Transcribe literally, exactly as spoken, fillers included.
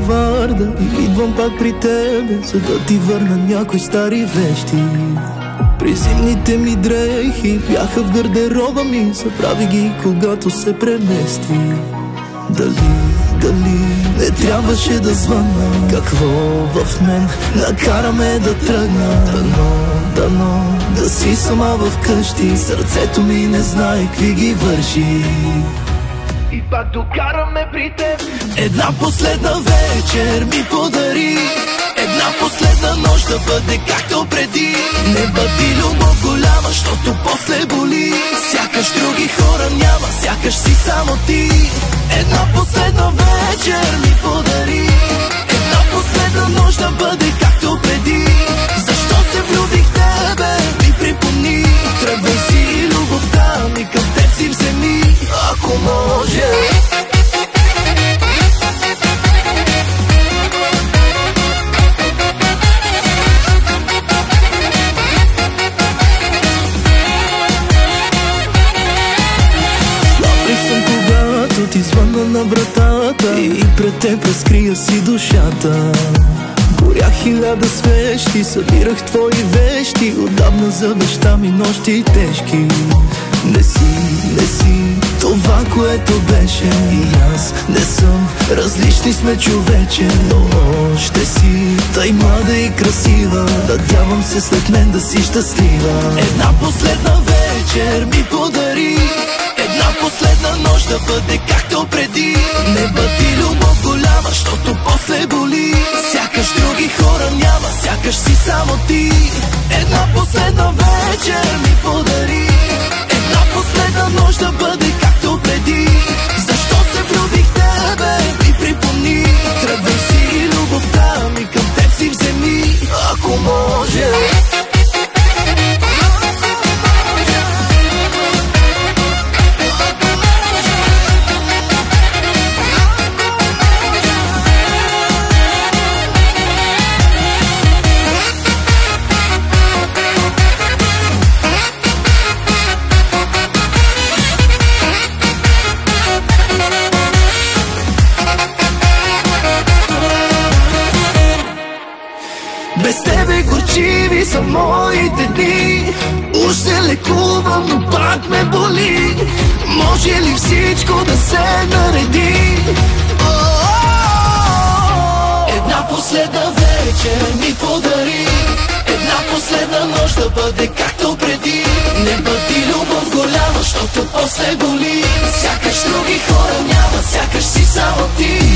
Варда и идвам пак при тебе, за да ти върна някои стари вещи. При зимните ми дрехи бяха в гардероба ми, забрави ги, когато се премести. Дали, дали не трябваше да звънна? Какво в мен накара ме да тръгна? Дано, дано да си сама в къщи, сърцето ми не знае какви ги върши. И пак докараме при теб. Една последна вечер ми подари, една последна нощ да бъде както преди. Не бъди любов голяма, защото после боли. Сякаш други хора няма, сякаш си само ти. Една последна вечер ми подари, една последна нощ да бъде както преди. Защо се влюбих в тебе, ми припомни. Тръгвай си, любовта ми към теб си вземи, ако може. Ти звънна на вратата и пред теб разкрия си душата. Горях хиляда свещи, събирах твои вещи, отдавна за веща ми нощи тежки. Не си, не си това, което беше, и аз не съм. Различни сме, човече, но още си тъй млада и красива. Надявам се след мен да си щастлива. Една последна вечер ми подари, една последна нощ да бъде както преди. Не бъди любов голяма, защото после боли. Сякаш други хора няма, сякаш си само ти. Една последна вечер ми подари, една последна нощ да бъде както преди. Защо се влюбих в тебе, ми припомни. Тръгвай си, любовта ми към теб си вземи, ако може. Без тебе горчиви са моите дни. Уж се лекувам, но пак ме боли. Може ли всичко да се нареди? Една последна вечер ми подари, една последна нощ да бъде както преди. Не бъди любов голяма, защото после боли. Сякаш други хора няма, сякаш си само ти.